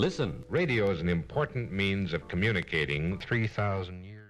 Listen, radio is an important means of communicating 3,000 years.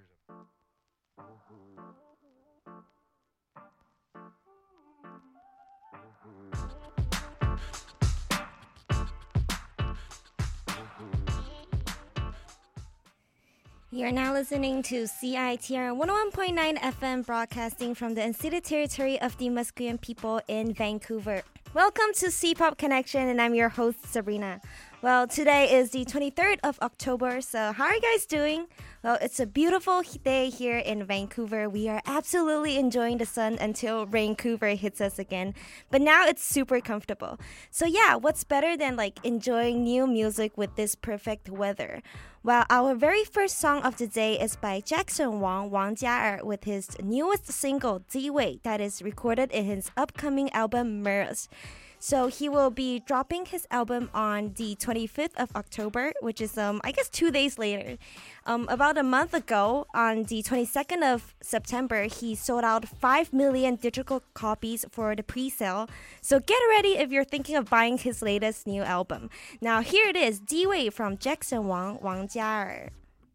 You're now listening to CITR 101.9 FM broadcasting from the unceded territory of the Musqueam people in Vancouver. Welcome to C-Pop Connection, and I'm your host, Sabrina. Well, today is the 23rd of October, so how are you guys doing? Well, it's a beautiful day here in Vancouver. We are absolutely enjoying the sun until Vancouver hits us again. But now it's super comfortable. So yeah, what's better than enjoying new music with this perfect weather? Well, our very first song of the day is by Jackson Wang, Wang Jiaer, with his newest single, Ziwei, that is recorded in his upcoming album, Mirrors. So he will be dropping his album on the 25th of October, which is, 2 days later. About a month ago, on the 22nd of September, he sold out 5 million digital copies for the pre-sale. So get ready if you're thinking of buying his latest new album. Now here it is, Ziwei from Jackson Wang, Wang Jiaer.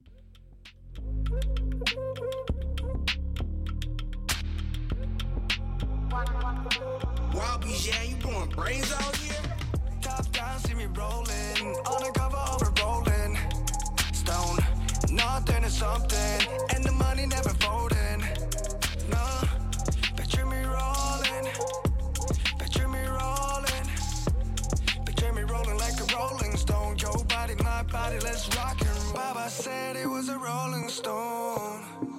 'Wild Beast, yeah, you blowing brains out here? Top down, see me rolling. On the cover of a rolling stone. Nothing is something, and the money never folding. No, picture me rolling. Picture me rolling. Picture me rolling like a rolling stone. Your body, my body, let's rock and roll. Baba said it was a rolling stone.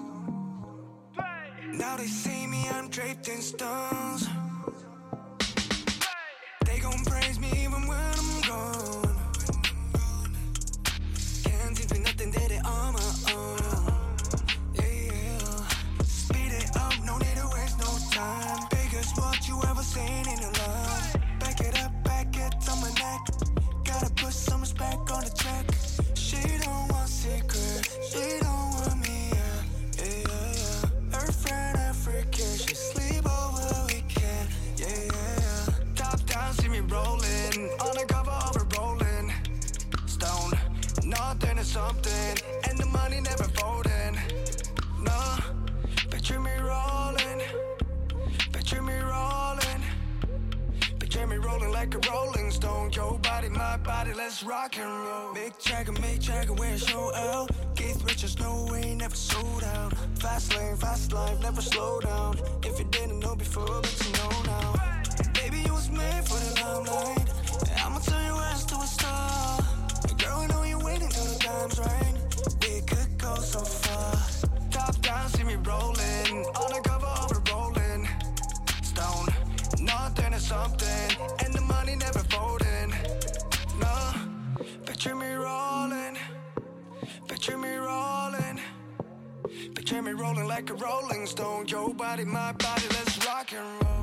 Now they see me, I'm draped in stones. They gon' praise me even when I'm gone. Can't teach me nothing, did it on my own. Yeah, speed it up, no need to waste no time. Biggest what you ever seen in your life. Back it up, back it on my neck. Gotta put some respect on the check. She don't want secret, she don't want me, yeah. Her friend African, she sleep over weekend, yeah. Top down, see me rolling, on the cover of a rolling stone. Nothing is something, and the money never folding. No, picture me rolling. Picture me rolling. Picture me rolling like a rolling stone. Your body, my body, let's rock and roll. Big Jagger, wearing show out. Keith Richards, no way, never sold out. Fast lane, fast life, never slow down. If you didn't know before, but you know now. Baby, you was made for the limelight. I'ma turn your ass to a star. Girl, I know you're waiting till the time's right. We could go so far. Top down, see me rolling. On the cover of a rolling stone. Nothing is something, and the money never folding. No, picture me rolling. Picture me rolling. Picture me rolling like a rolling stone. Your body, my body, let's rock and roll.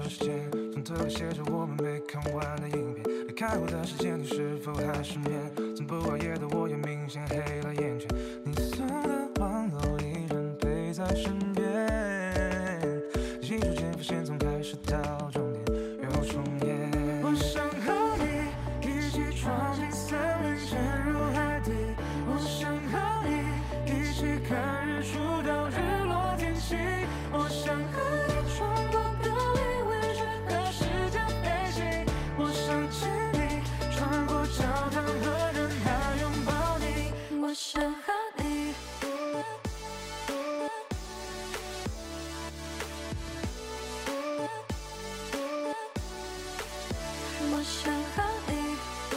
时间，从头写着我们没看完的影片。离开我的时间，你是否还失眠？从不熬夜的我也明显黑了眼圈。你送的网络依然陪在身边，记住间发现从开始到终点又重演。我想和你一起闯进森林，潜入海底。我想和你一起看日出到日落天晴。我想和你穿过隔离围裙和时间飞行。我想牵你穿过教堂和人海拥抱你。我想和你。我想和你。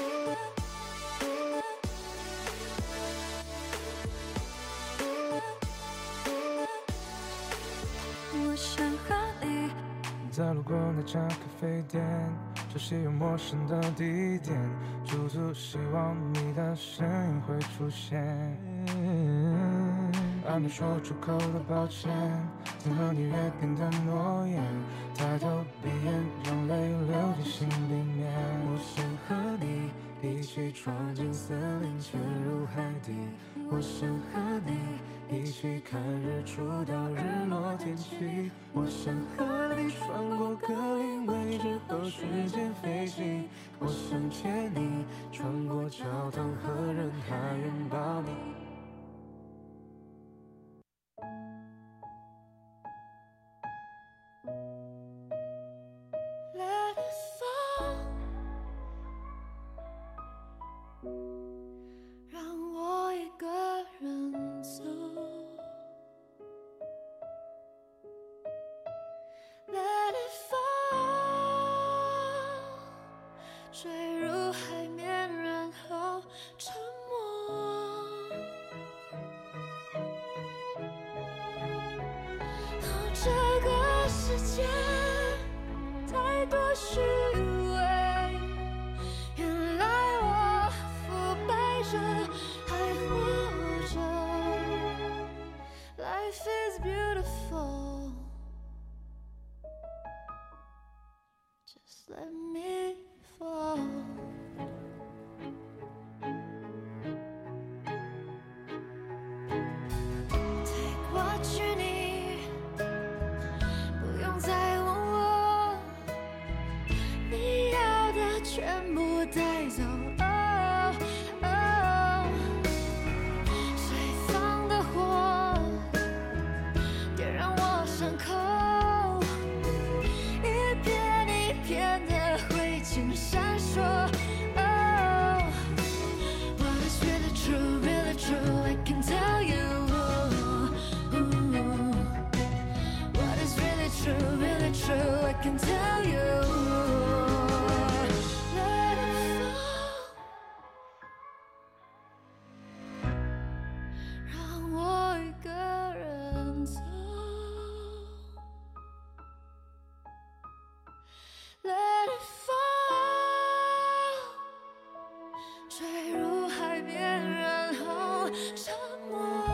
我想和你。在路过那家咖啡店，熟悉又陌生的地点，驻足希望你的身影会出现。还没说出口的抱歉，曾和你约定的诺言，抬头闭眼，让泪流进心里面。我想和你一起闯进森林，潜入海底。我想和你一起看日出到日落天晴。我想和你穿过格林威治和时间飞行。我想牵你穿过教堂和人海拥抱你。Let it fall， 让我一个人走。Let it fall， 坠入海面，然后沉默。哦，这个世界太多虚伪，原来我腐败着还活着。Life is beautiful， just let me fall。Take what you need， 不用再问我，你要的全部带走。谁放的火，点燃我伤口，一片一片的灰烬闪烁。What is really true, really true, I can tell you. What is really true, really true, I can tell you. Let it fall， 让我一个人走。Let it fall， 坠入海边，然后沉默。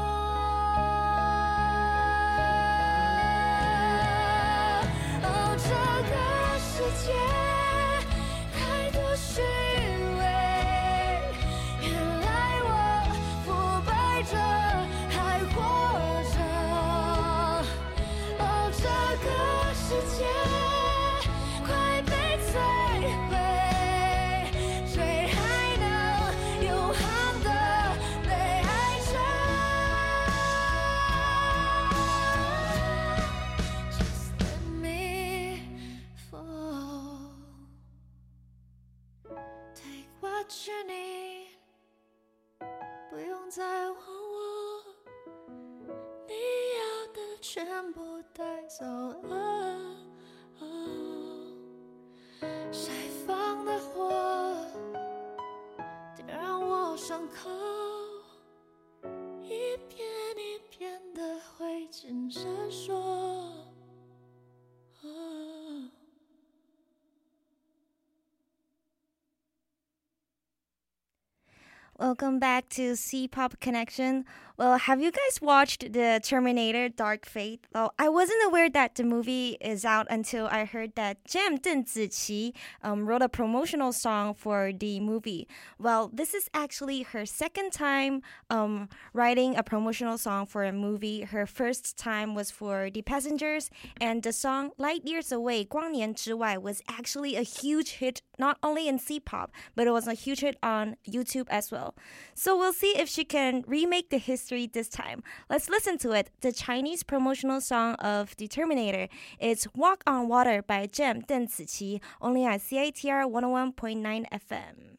哦，这个世界太多虚伪，原来我腐败着还活着。哦，这个世界快被摧毁，谁还能永恒的被爱着。Just let me fall， Take what you need， 不用再问我，你要的全部带走了。谁放的火，点燃我伤口，一片一片的灰烬闪烁。 Welcome back to C-Pop Connection. Well, have you guys watched the Terminator Dark Fate? Well, I wasn't aware that the movie is out until I heard that Jam Deng Ziqi wrote a promotional song for the movie. Well, this is actually her second time writing a promotional song for a movie. Her first time was for The Passengers, and the song Light Years Away, 光年之外 was actually a huge hit, not only in C-pop, but it was a huge hit on YouTube as well. So we'll see if she can remake the history this time. Let's listen to it. The Chinese promotional song of The Terminator is Walk on Water by Jam Deng Ziqi, only on CITR 101.9 FM.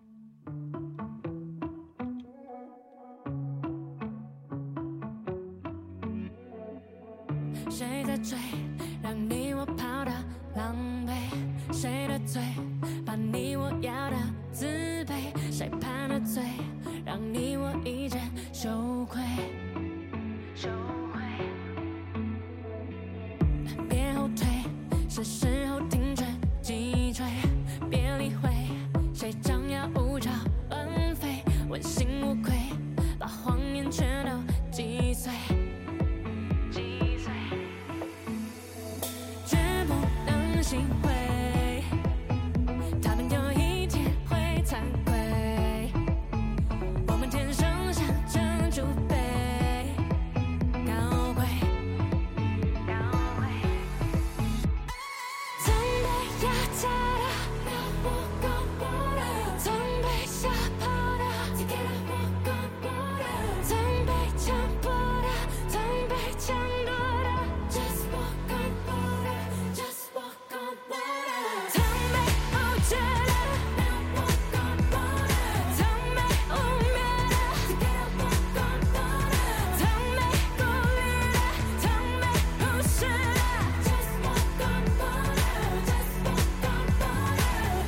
谁在追，让你我跑得狼狈？谁的嘴，把你我咬得自卑？谁判的罪，让你我一阵羞愧？别后退，是时候停止击坠。别理会，谁将要无照奔飞？问心无愧，把谎言全都击碎。心会，他们有一天会惭愧。我们天生像珍珠杯，高贵。曾被压榨的，曾被吓跑的，曾被强迫的，曾被抢夺的。Just walk on water, just walk on water. 曾被误解的，曾被污蔑的，曾被孤立的，曾被忽视的。Just walk on water, just walk on water.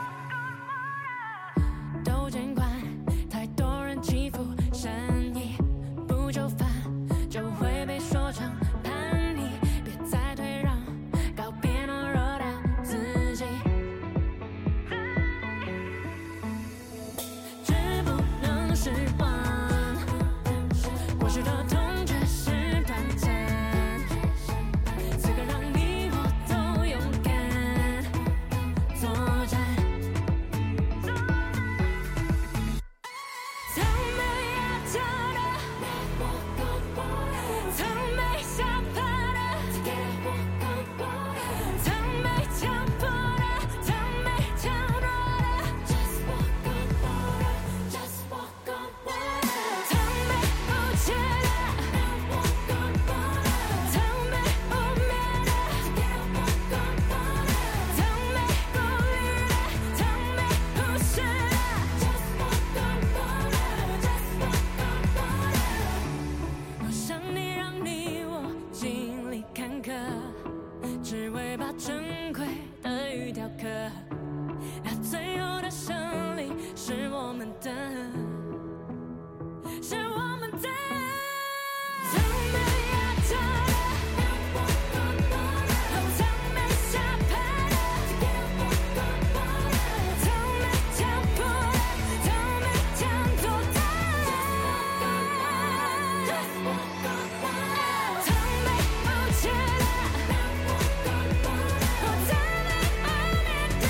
都见惯太多人欺负善意，不就范就会被说成叛逆。别再退让，告别懦弱的自己。绝不能失望，过去的痛却是短暂。此刻让你我都勇敢作战。曾被压榨的，曾被吓跑的，曾被强迫的，曾被抢夺的。Just walk on water, just walk on water. 曾被误解的，曾被污蔑的，曾被孤立的，曾被忽视的。Just walk on water, just walk on water. 我想你，让你我经历坎坷，只为把珍贵的鱼雕刻。那最后的胜利是我们的，是我们的。曾被压榨的，曾被吓跑的，曾被强迫的，曾被抢夺的。曾被误解的，曾被污蔑的，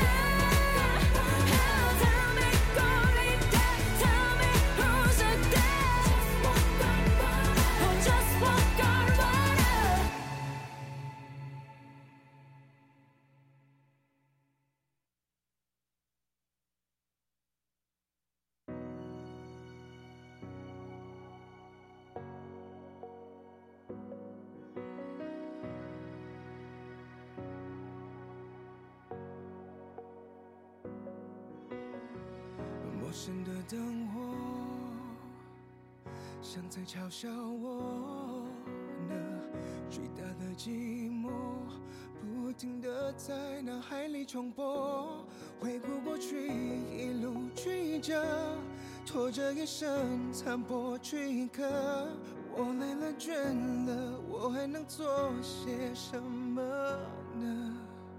曾被孤立的，曾被忽视的。Just walk on water. 陌生的灯火，像在嘲笑我呢。巨大的寂寞，不停地在脑海里重播。回顾过去，一路曲折，拖着一生残破躯壳。我累了倦了，我还能做些什么呢？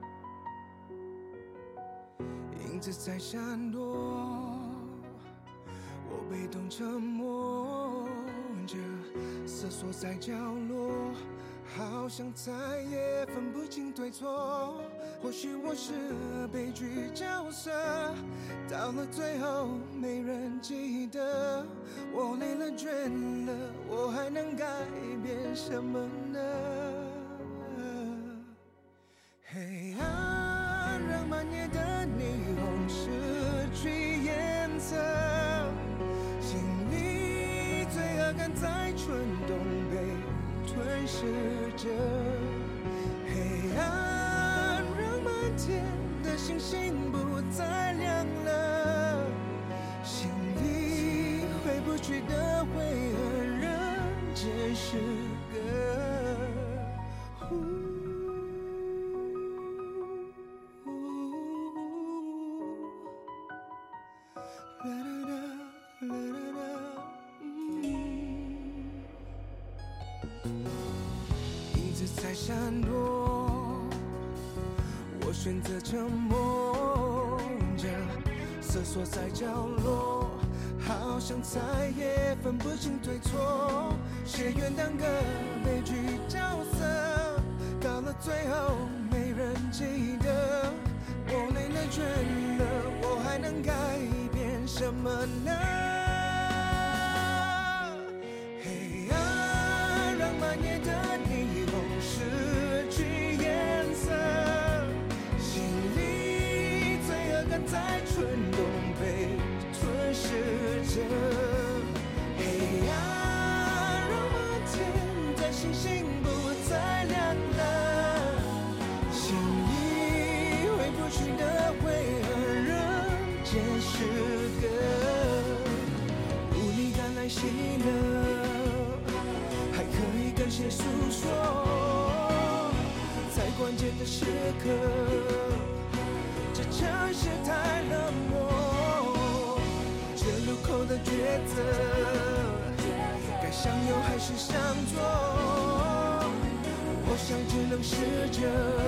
影子在闪躲，我被动沉默。 着瑟缩在角落，好像再也分不清对错。或许我是悲剧角色，到了最后没人记得。我累了倦了，我还能改变什么呢？黑暗让满夜的霓虹失去颜色，心里罪恶感在蠢动被吞噬着。黑暗让满天的星星不再亮了，心里回不去的灰和人间失格。影子在闪躲，我选择沉默着，瑟缩在角落，好像再也分不清对错。谁愿当个悲剧角色，到了最后没人记得。我累了倦了，我还能改变什么呢？黑暗让满夜的霓虹失去颜色，心里罪恶感在蠢动被吞噬着。黑暗让满天的星星不再亮了，心里回不去的灰和人间失格。无力感来袭了，还可以跟谁诉说？在关键的时刻，这城市太冷漠。这路口的抉择，该向右还是向左？我想只能试着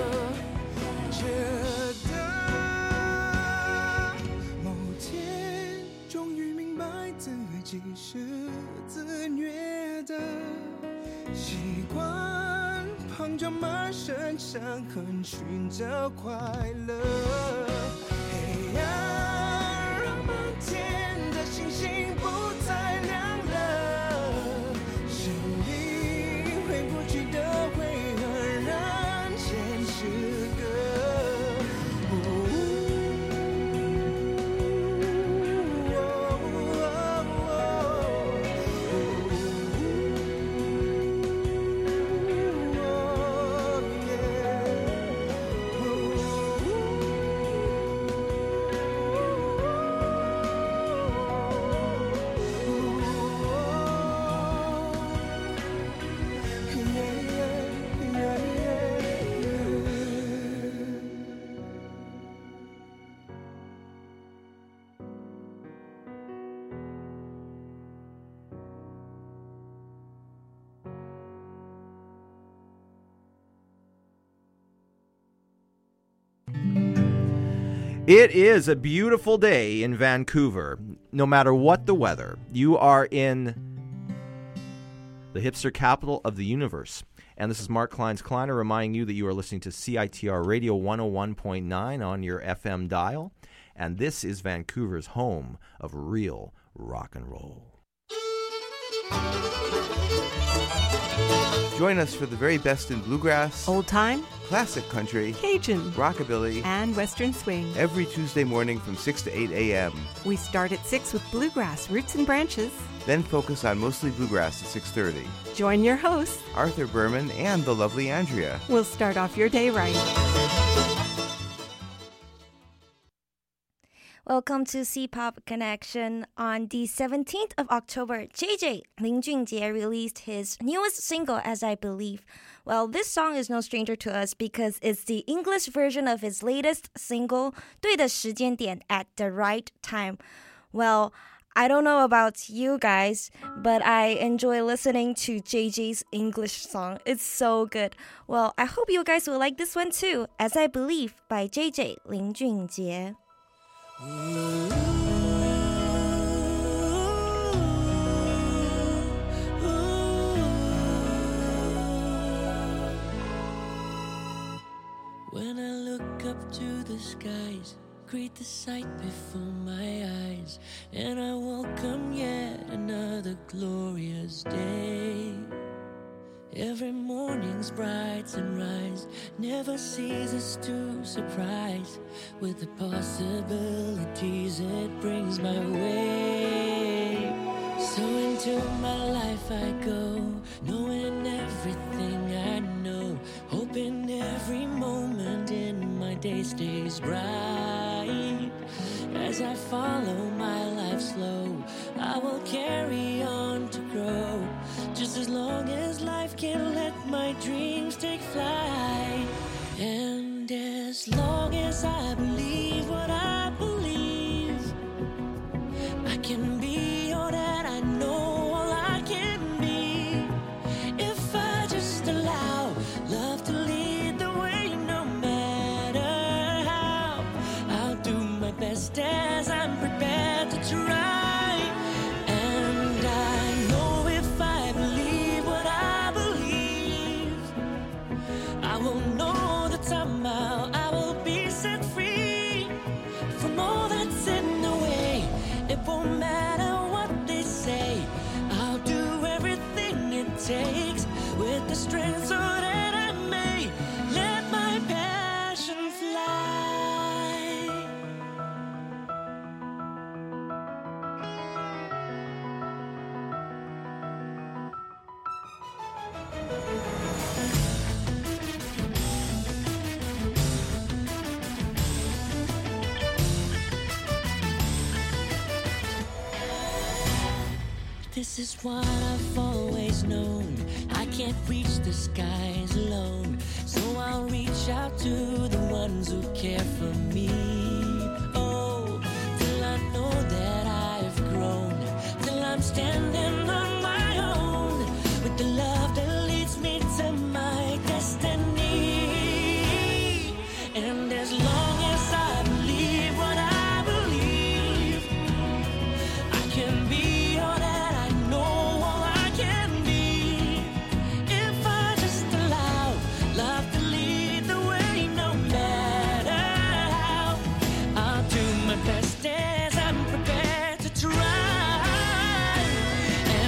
觉得。某天终于明白自己是自虐的，习惯旁着满身伤痕寻找快乐。黑暗让满天的星星不再亮了，心里回不去的灰和人间失格。 It is a beautiful day in Vancouver. No matter what the weather, you are in the hipster capital of the universe. And this is Mark Kleiner reminding you that you are listening to CITR Radio 101.9 on your FM dial. And this is Vancouver's home of real rock and roll. Join us for the very best in bluegrass, Old time, classic country, Cajun, rockabilly, and Western swing. every Tuesday morning from 6 to 8 a.m. We start at 6 with bluegrass, roots and branches. Then focus on mostly bluegrass at 6:30. Join your hosts. Arthur Berman and the lovely Andrea. We'll start off your day right. Welcome to C-Pop Connection. On the 17th of October, JJ Lin Junjie released his newest single, As I Believe. Well, this song is no stranger to us because it's the English version of his latest single, 对的时间点 at the right time. Well, I don't know about you guys, but I enjoy listening to JJ's English song. It's so good. Well, I hope you guys will like this one too, As I Believe by JJ Lin Junjie. When I look up to the skies, greet the sight before my eyes, and I welcome yet another glorious day. Every morning's bright sunrise never ceases to surprise with the possibilities it brings my way. So into my life I go, knowing everything I know, hoping every moment in my day stays bright. As I follow my life slow, I will carry on to grow, just as long as life can let my dreams take flight. And as long as I believe what I believe, I can be all that I know all I can be. If I just allow love to lead the way, no matter how, I'll do my best as I'm prepared to try. And I know if I believe what I believe, I will know that somehow I will be set free from all that's in the way. It won't matter what they say, I'll do everything it takes with the strength so that I may let my passion fly. This is what I've always known, I can't reach the skies alone, so I'll reach out to the ones who care for me. Oh, till I know that I've grown, till I'm standing on my own, with the love that leads me to my destiny. And as long as I believe what I believe, I can be all that I know all I can be. If I just allow love to lead the way, no matter how, I'll do my best as I'm prepared to try.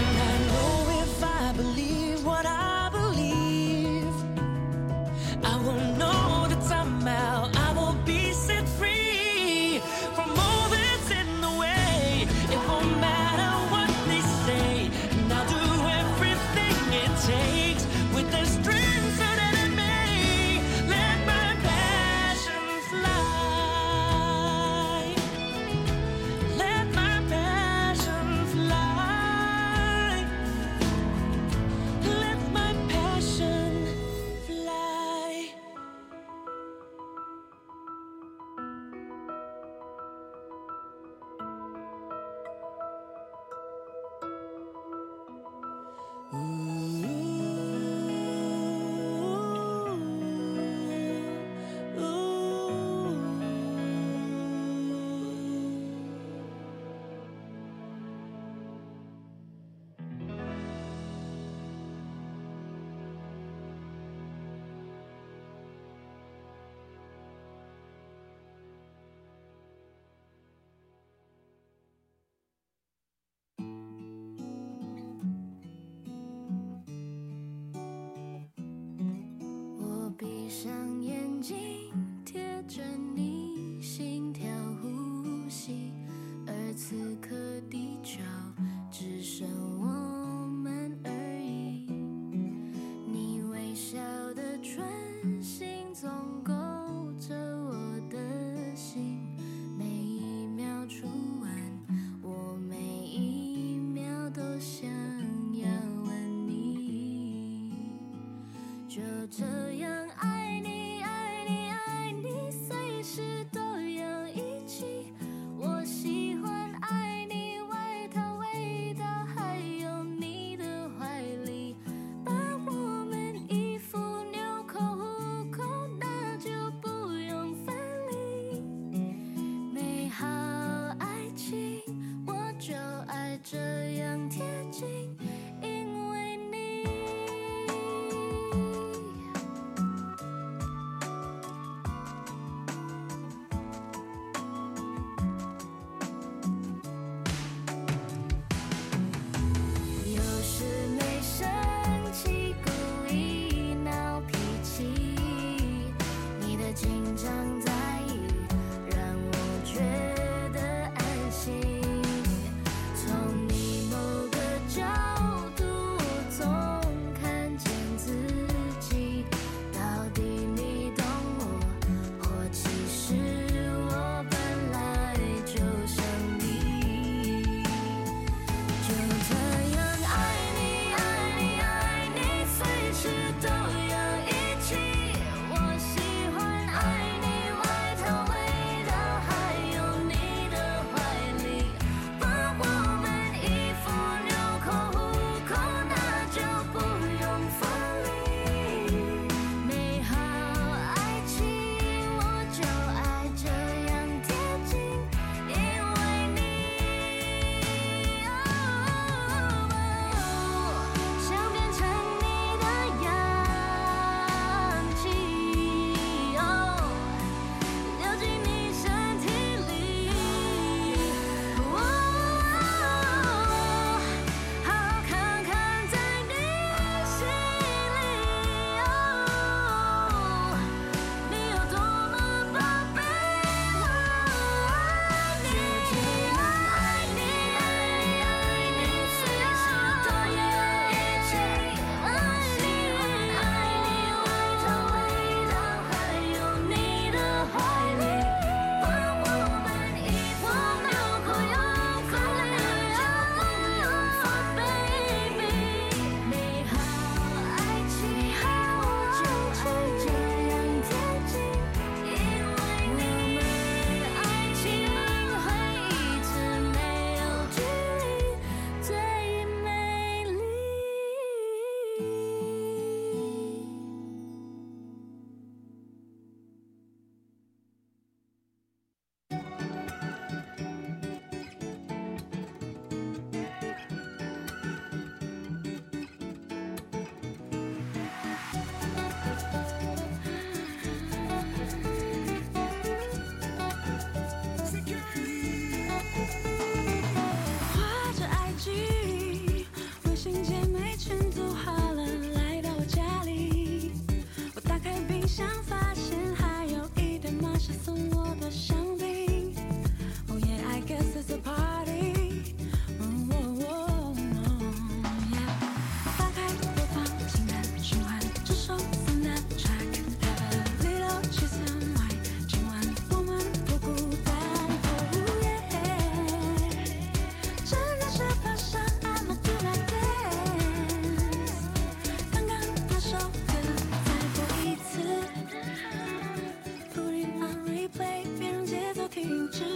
停止。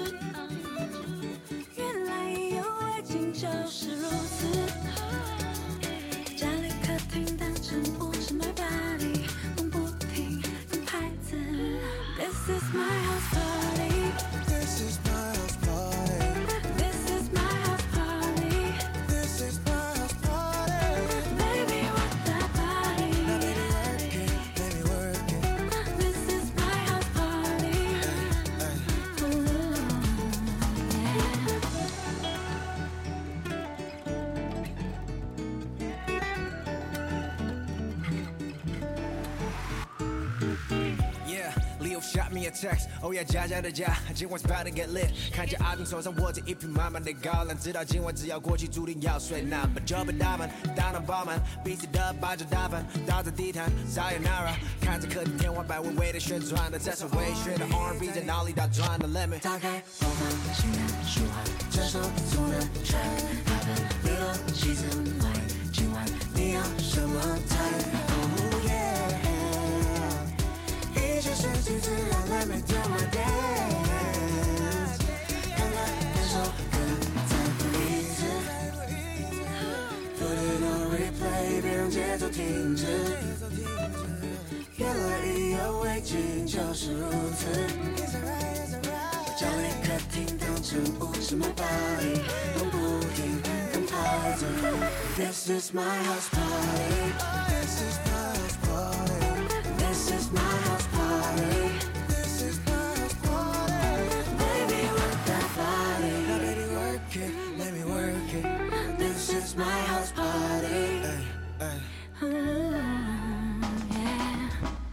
原来意犹未尽就是如此。家里客厅当成舞池买巴黎，蹦不停跟拍子。This is my house party. This is my house party. This is my house party. This is my house party. Baby, rock that body. Now baby work it, baby work it. This is my house party. Ooh, Yeah, Leo shot me a text. Oh yeah，家家的家，今晚 about to get lit。看见阿丁手上握着一瓶满满的高粱，知道今晚只要过去，注定要睡。那把酒杯打满，大脑饱满，彼此的把酒打翻，倒在地毯 ，Sayonara。看着客厅天花板微微的旋转的，这首微醺的 R&B 在脑里打转的 Let me 打开播放情感舒缓，这首送的 track。Happen，6、7层外，今晚你要什么 time？Oh yeah，一切顺其自然 ，Let me do my dance。看看感受更在乎一次 ，Put it on replay，别让节奏停止。原来意犹未尽就是如此。家里客厅当成舞池买巴黎，蹦不停跟拍子。This is my house party. This is my house party. This is my house party. This is my house party. Baby, work that Now body. baby work it, let me work it. This is my house party. Ay, ay. Ooh, yeah.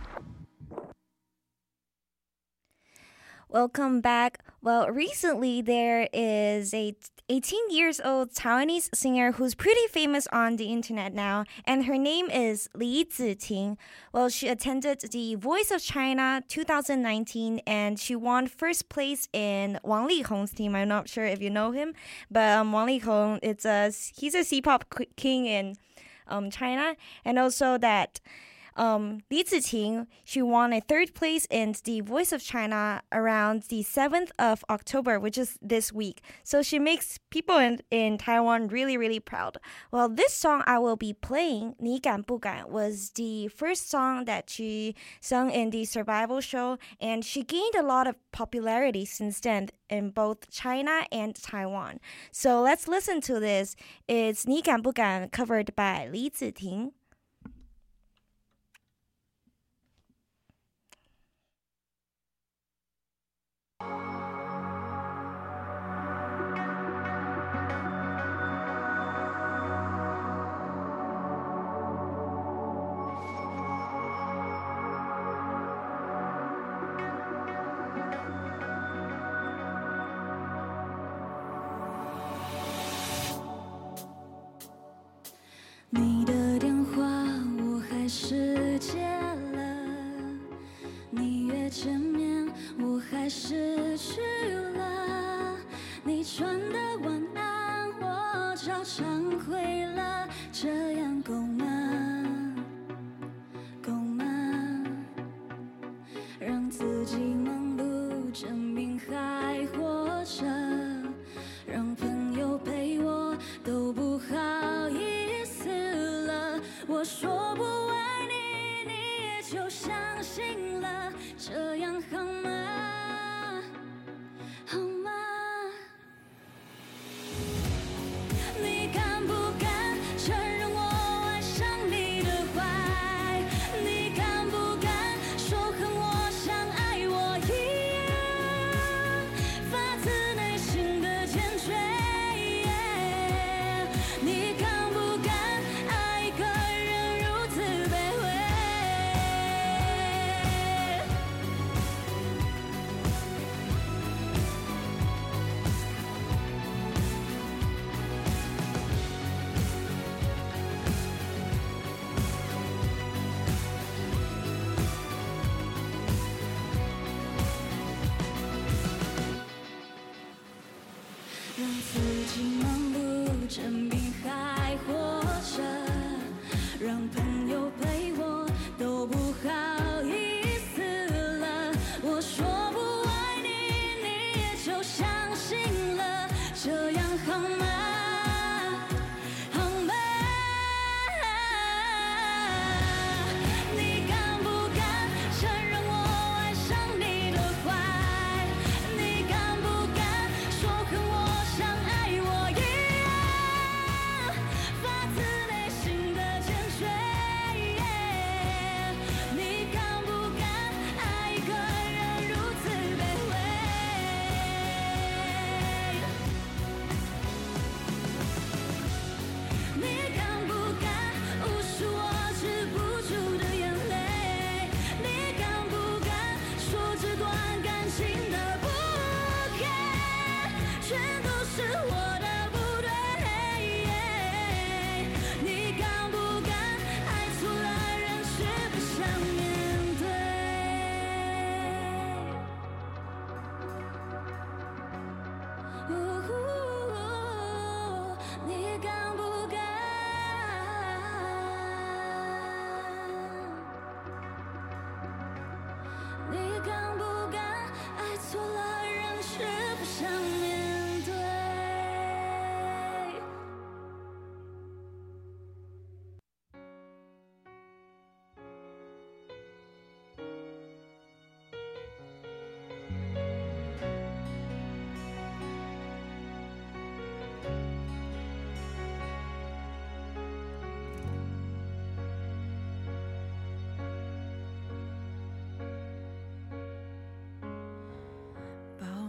Welcome back. Well, recently there is a 18 years old Taiwanese singer who's pretty famous on the internet now, and her name is Li Ziting. Well, she attended the Voice of China 2019 and she won first place in Wang Lihong's team. I'm not sure if you know him, but Wang Lihong, he's a C-pop king in China, and also that Li Ziting, she won a third place in the Voice of China around the 7th of October, which is this week. So she makes people in Taiwan really, really proud. Well, this song I will be playing, 你敢不敢, was the first song that she sung in the survival show, and she gained a lot of popularity since then in both China and Taiwan. So let's listen to this. It's 你敢不敢 covered by Li Ziting.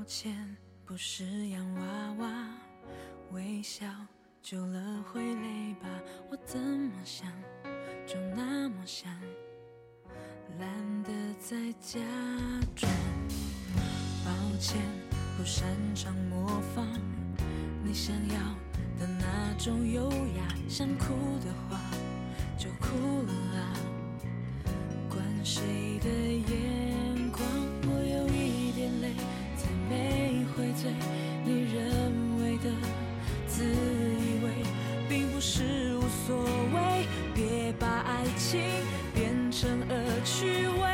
歉，不是洋娃娃，微笑久了会累吧？我怎么想就那么想，懒得再假装。抱歉，不擅长模仿你想要的那种优雅，想哭的话就哭了啊，管谁的眼光。我有一点累，才没会醉，你认为的自以为并不是无所谓，别把爱情变成恶趣味。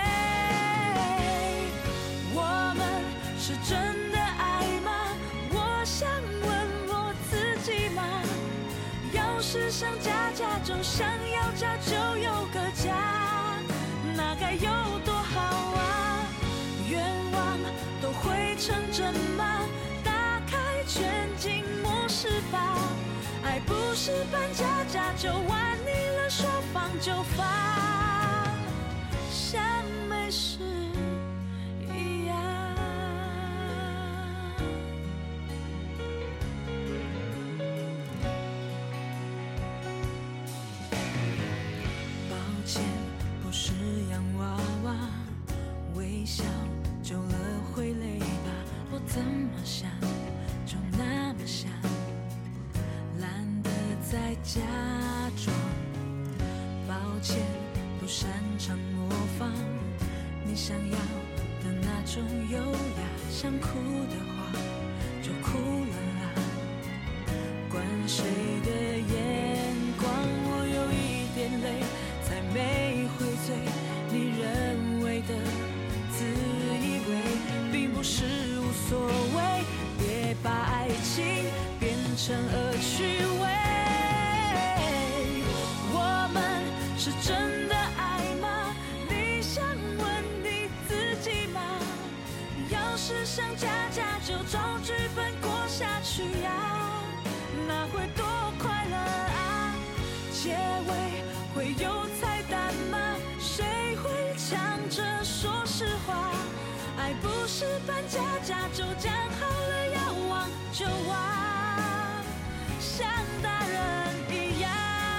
我们是真的爱吗？我想问我自己吗？要是想家家就想要家就有个家，那该有多好啊！愿望都会成真吗？打开全景模式吧，爱不是扮家家酒，玩腻了说放就放，像没事一样。抱歉，不是洋娃娃，微笑久了会累吧？我怎么想就那么想，懒得再假装。抱歉，不擅长模仿你想要的那种优雅，想哭的话就哭了啊，管谁的眼光。我有一点累，才没会醉，你认为的自以为并不是无所谓，别把爱情变成恶趣味。我们是真的爱吗？你想问你自己吗？要是想家家就照剧本过下去呀，那会多快乐啊！结尾会有彩蛋吗？谁会抢着说实话？爱不是扮家家酒，讲好了要忘就忘，像大人一样。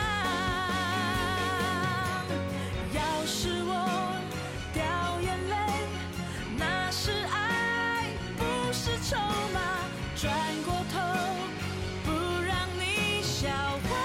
要是我掉眼泪，那是爱，不是筹码。转过头，不让你笑话。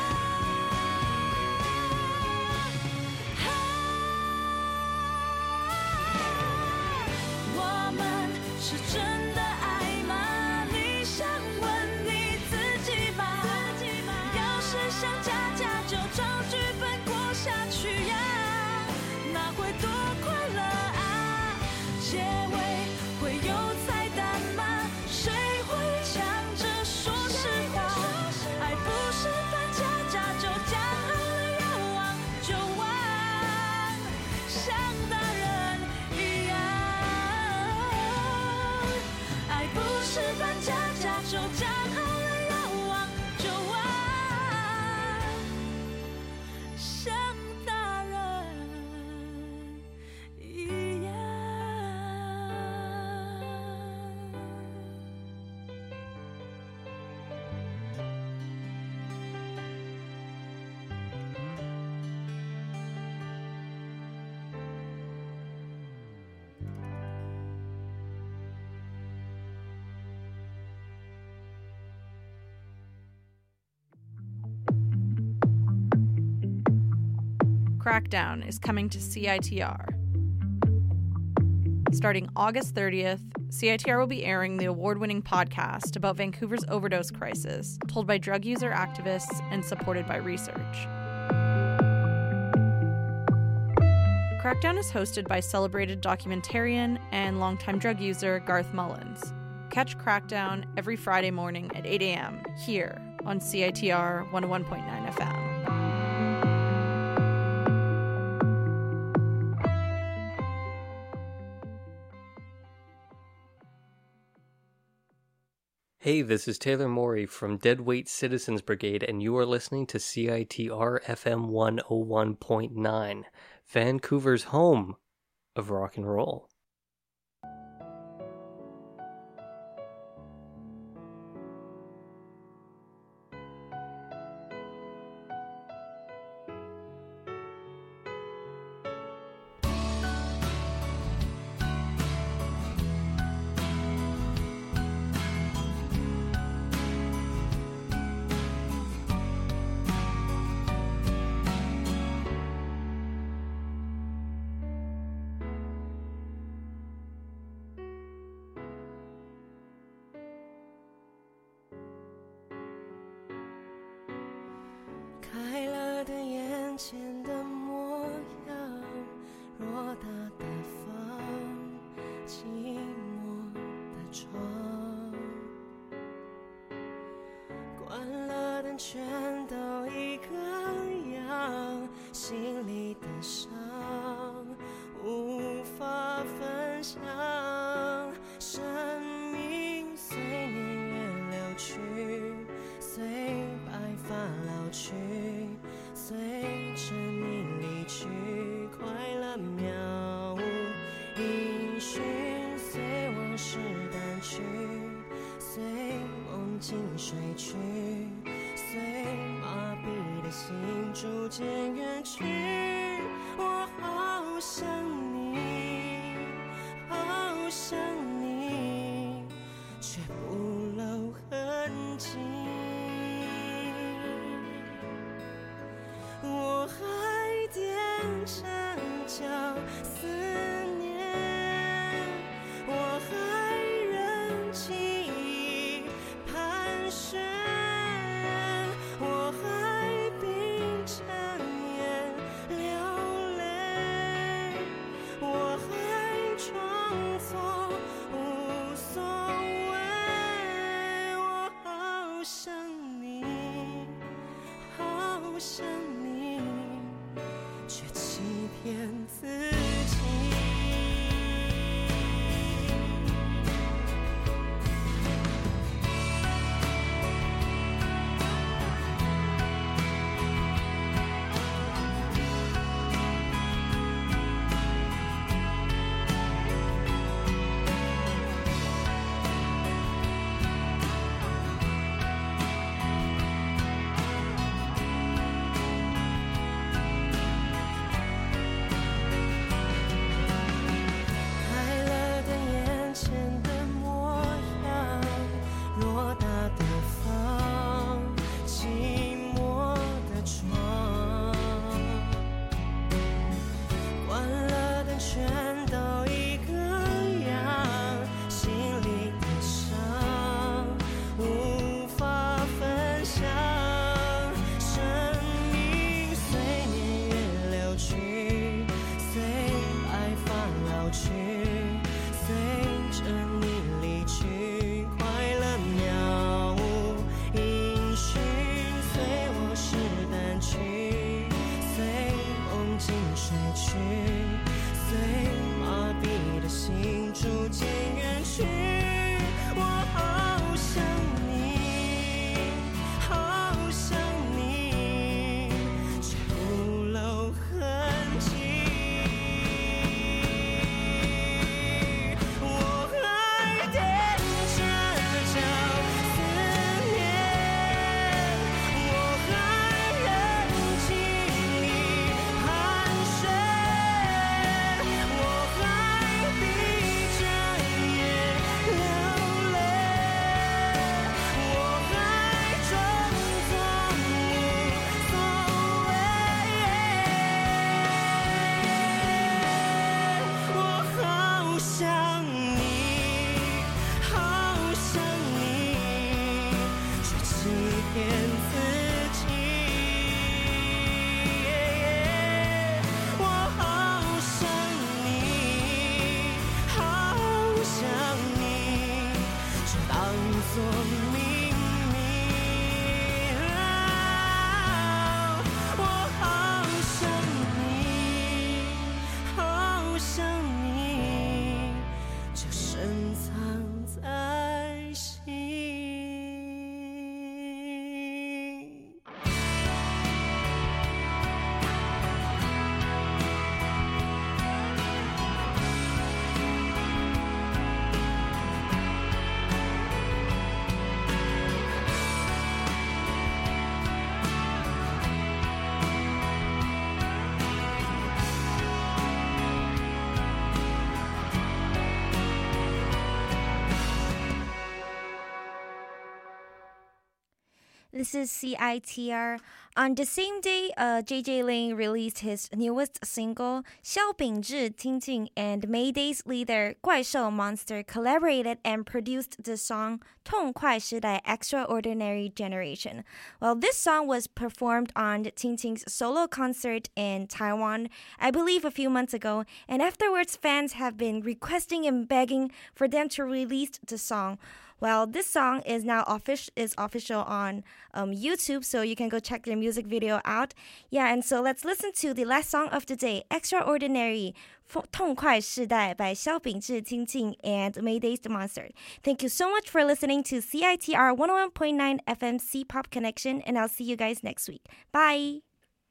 我们是真的爱吗？你想问你自己吗？要是想家家就照剧本过下去呀，那会多快乐啊！结尾会有彩蛋吗？谁会抢着说实话？爱不是扮家家酒，讲好了要忘就忘，像大人一样。爱不是扮家家酒，讲好了要忘就忘，像大人一样。 Crackdown is coming to CITR. Starting August 30th, CITR will be airing the award-winning podcast about Vancouver's overdose crisis, told by drug user activists and supported by research. Crackdown is hosted by celebrated documentarian and longtime drug user Garth Mullins. Catch Crackdown every Friday morning at 8 a.m. here on CITR 101.9 FM. Hey, this is Taylor Morey from Deadweight Citizens Brigade, and you are listening to CITR FM 101.9, Vancouver's home of rock and roll. 开了的眼前的模样，偌大的房，寂寞的床，关了灯全都一个样，心里的伤无法分享，生命随年月流去，随白发老去，随着你离去，快乐渺无音讯，随往事淡去，随梦境睡去，随麻痹的心逐渐远去，我好想你，好想你，却不露痕迹。我还踮着脚思念，我还忍记忆盘旋，我还闭着眼流泪，我还装作无所谓。我好想你，好想你，却欺骗自己。开了的眼前的模样，偌大的房，寂寞的床，关了灯全都一个样，心里的伤无法分享，生命随年月流去，随白发老去，随着你离去，快乐渺无音讯，随往事淡去，随梦境睡去，随麻痹的心逐渐远去，我好想你，好想你，却不露痕迹。我还踮着脚思念，我还忍记忆盘旋，我还闭着眼流泪，我还装作无所谓。我好想你，好想你，却欺骗自己。我好想你，好想你，却当作秘密。我好想你，好想你，就深藏在心。 This is CITR On the same day, JJ Lin released his newest single, 萧秉治, Tingting, and Mayday's leader, 怪兽 Monster, collaborated and produced the song 痛快时代 Extraordinary Generation. Well, this song was performed on Tingting's solo concert in Taiwan, I believe a few months ago, and afterwards fans have been requesting and begging for them to release the song. Well, this song is now official on YouTube, so you can go check their music video out. Yeah, and so let's listen to the last song of the day, Extraordinary, 痛快时代 by 萧秉治, Tingting, and Mayday's the Monster. Thank you so much for listening to CITR 101.9 FM C-Pop Connection, and I'll see you guys next week. Bye!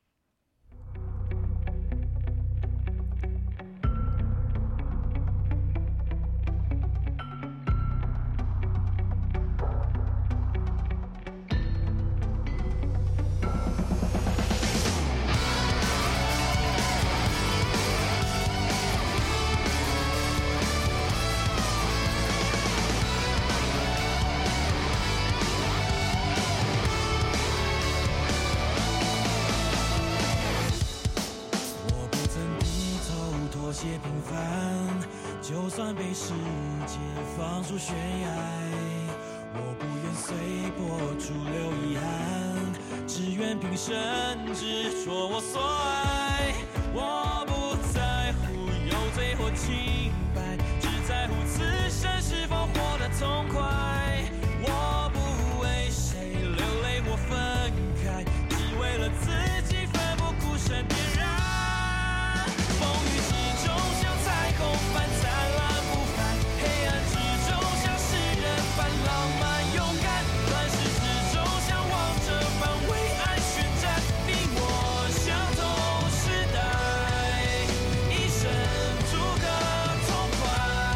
就算被世界放逐悬崖，我不愿随波逐流遗憾，只愿平生执着我所爱。我不在乎有罪或清白，只在乎此生是否活得痛快。我不为谁流泪或分开，只为了自己奋不顾身点燃。风雨之中像彩虹般灿烂不凡，黑暗之中像诗人般浪漫勇敢，乱世之中像王者般为爱宣战。你我相同时代，一生图个痛快。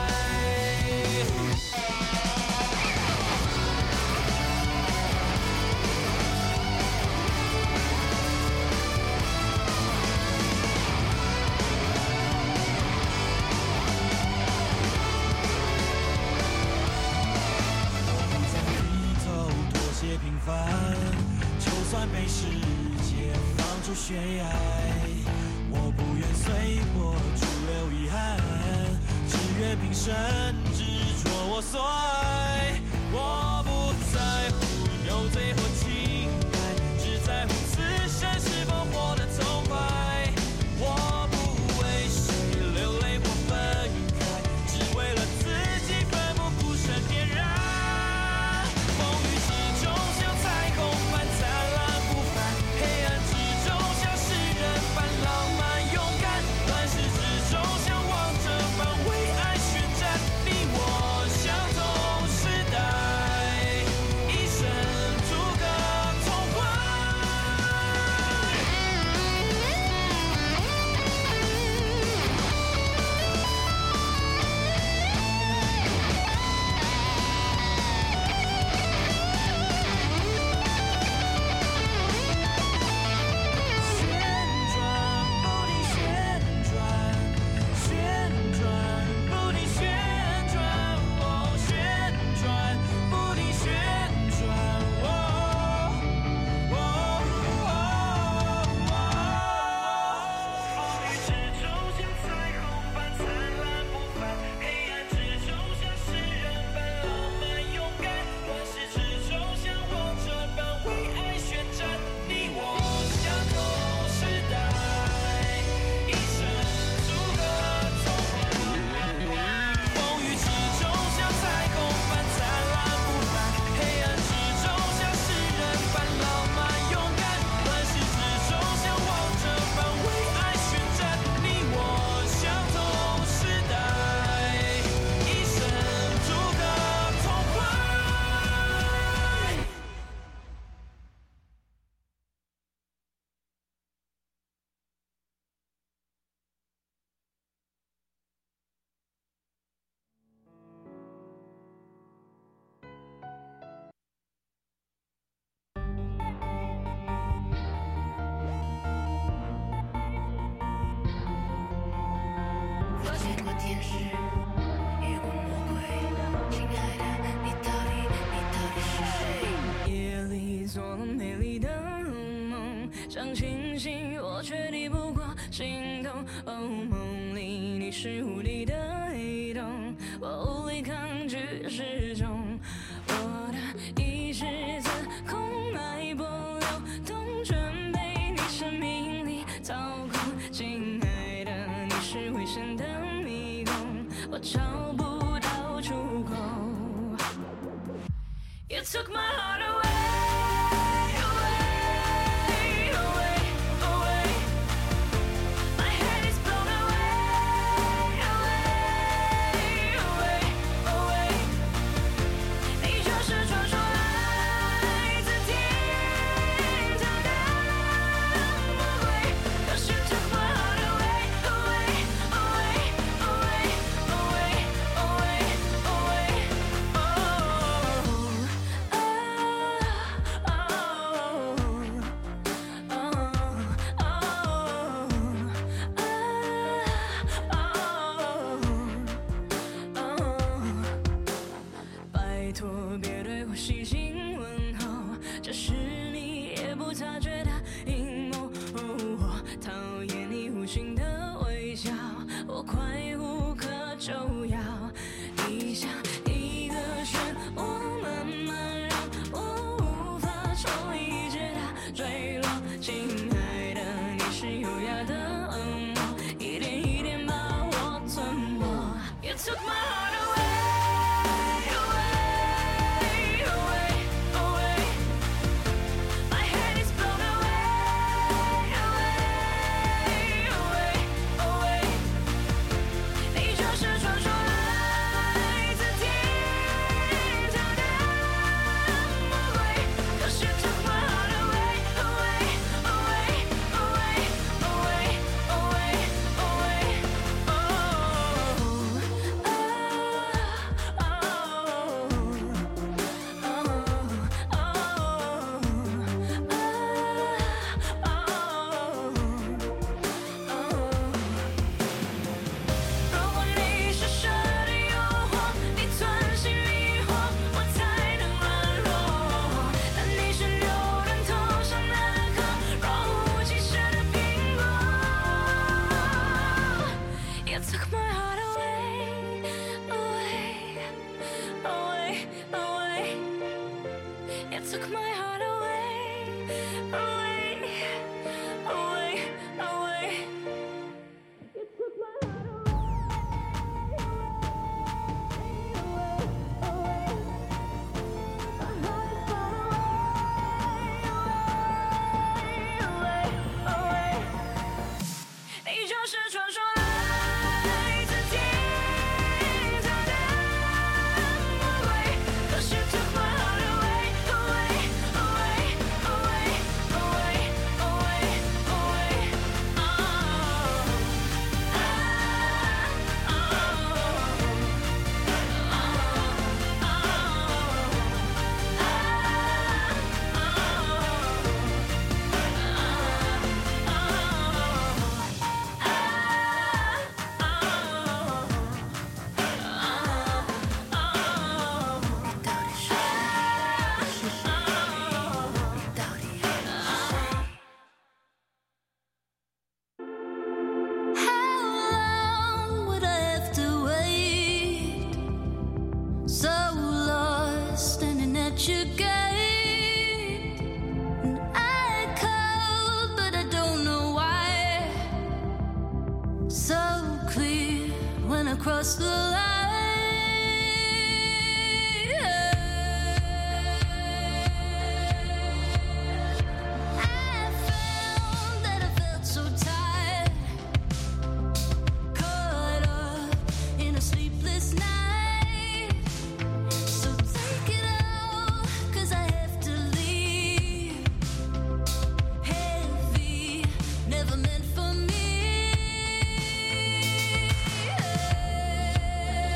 平凡，就算被世界放逐悬崖，我不愿随波逐流遗憾，只愿平生执着我所爱。我不在乎有罪或清白，只在乎此生是否活得痛快。我不为谁流泪或分开，只为了自己奋不顾身点燃。你我哦，梦里你是无力的黑洞，我无力抗拒失重。我的意识自空脉搏流动，全被你生命力操控。亲爱的，你是危险的迷宫，我找不到出口。You took my heart away, away, away, away. My head is blown away, away, away, away. 你就是传说来自天堂的魔鬼。Cause you took my heart away, away, away, away, away, away, away. across the line. I found that I felt so tired, caught up in a sleepless night. So take it out, 'cause I have to leave. Heavy, never meant for me.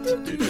do do do